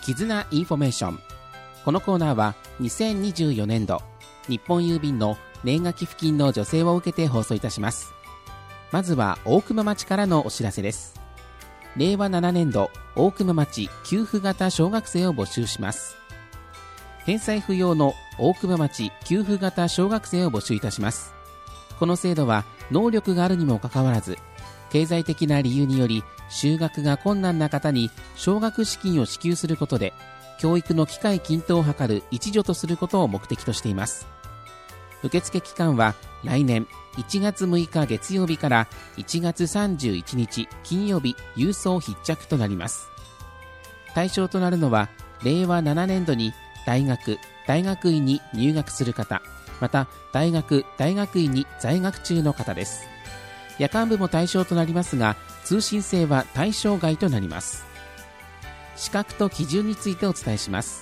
絆インフォメーション。このコーナーは2024年度日本郵便の年賀寄付金の助成を受けて放送いたします。まずは大熊町からのお知らせです。令和7年度大熊町給付型小学生を募集します。返済不要の大熊町給付型小学生を募集いたします。この制度は能力があるにもかかわらず、経済的な理由により就学が困難な方に奨学資金を支給することで、教育の機会均等を図る一助とすることを目的としています。受付期間は来年1月6日月曜日から1月31日金曜日郵送必着となります。対象となるのは令和7年度に大学・大学院に入学する方、また大学・大学院に在学中の方です。夜間部も対象となりますが、通信制は対象外となります。資格と基準についてお伝えします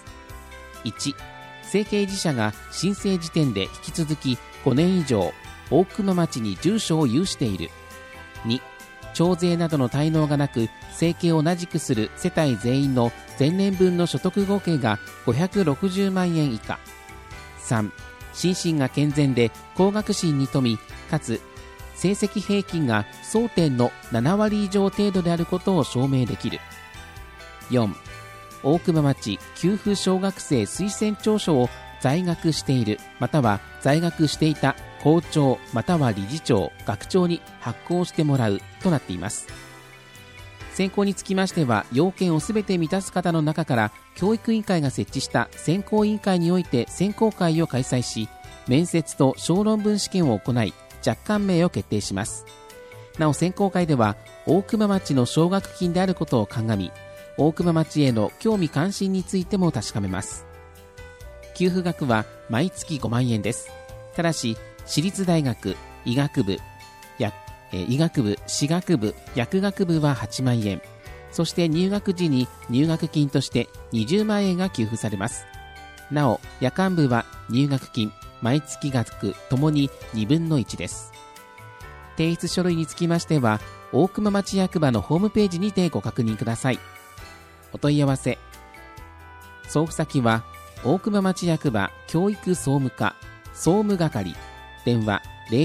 。1、生計自社が申請時点で引き続き5年以上大熊町に住所を有している。2、徴税などの滞納がなく生計を同じくする世帯全員の前年分の所得合計が560万円以下。3、心身が健全で高学心に富み、かつ成績平均が争点の7割以上程度であることを証明できる。4、大熊町給付小学生推薦調書を在学しているまたは在学していた校長または理事長、学長に発行してもらうとなっています。選考につきましては、要件をすべて満たす方の中から教育委員会が設置した選考委員会において選考会を開催し、面接と小論文試験を行い若干名を決定します。なお選考会では大熊町の奨学金であることを鑑み、大熊町への興味関心についても確かめます。給付額は毎月5万円です。ただし私立大学、医学部、歯学部、薬学部は8万円、そして入学時に入学金として20万円が給付されます。なお夜間部は入学金、毎月額ともに2分の1です。提出書類につきましては大熊町役場のホームページにてご確認ください。お問い合わせ送付先は大熊町役場教育総務課総務係、電話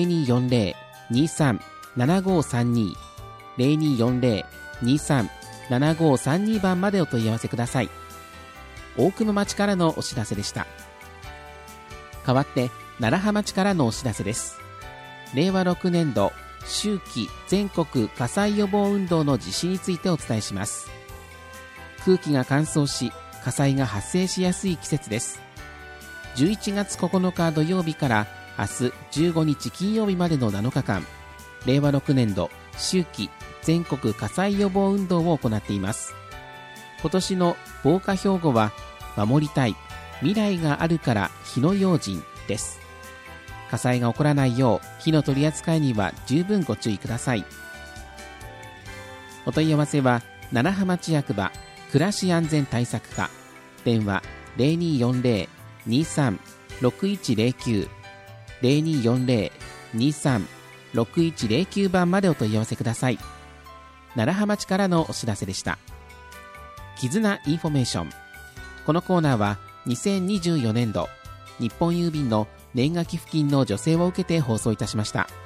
0240-237532 0240-237532 番までお問い合わせください。大熊町からのお知らせでした。代わって楢葉町からのお知らせです。令和6年度秋季全国火災予防運動の実施についてお伝えします。空気が乾燥し火災が発生しやすい季節です。11月9日土曜日から明日15日金曜日までの7日間、令和6年度秋季全国火災予防運動を行っています。今年の防火標語は守りたい未来があるから火の用心です。火災が起こらないよう火の取り扱いには十分ご注意ください。お問い合わせは楢葉町役場暮らし安全対策課、電話 0240-236109 0240-236109 番までお問い合わせください。楢葉町からのお知らせでした。絆インフォメーション。このコーナーは2024年度日本郵便の年賀寄付金の助成を受けて放送いたしました。